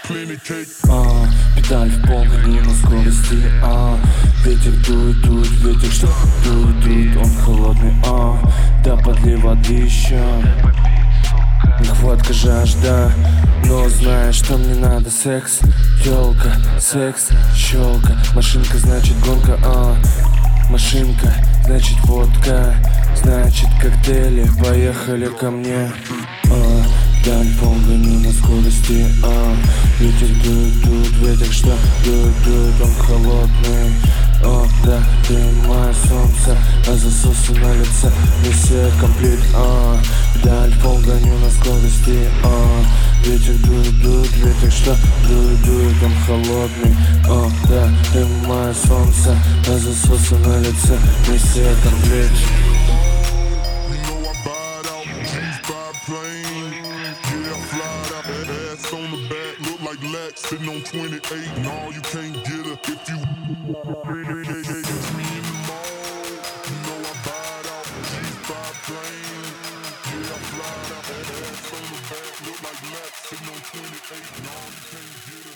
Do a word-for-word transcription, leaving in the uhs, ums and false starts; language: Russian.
А, педаль в пол, не на скорости. А, ветер дует, дует, ветер что дует, дует, он холодный. А, да подли воды еще. Нехватка, жажда, но знаешь, что мне надо. Секс, тёлка, секс, щелка. Машинка, значит гонка, а машинка, значит водка, значит коктейли. Поехали ко мне. А, даль полгоню на скорости. А, ветер дует, дует, ветер что дует, дует, он холодный. О, да, ты мое солнце, а засосы на лице, миссия комплит. А, даль полгоню на скорости. А, ветер дует, дует, ветер что дует, дует, он холодный. О, да, ты мое солнце, а засосы на лице, миссия комплит. Like Lex, sitting on twenty-eight, no, you can't get her if you me in the mall. You know I bought out G five plane. Yeah, I fly out, ass on the back, look like Lex, sitting on twenty-eight, no, you can't get her.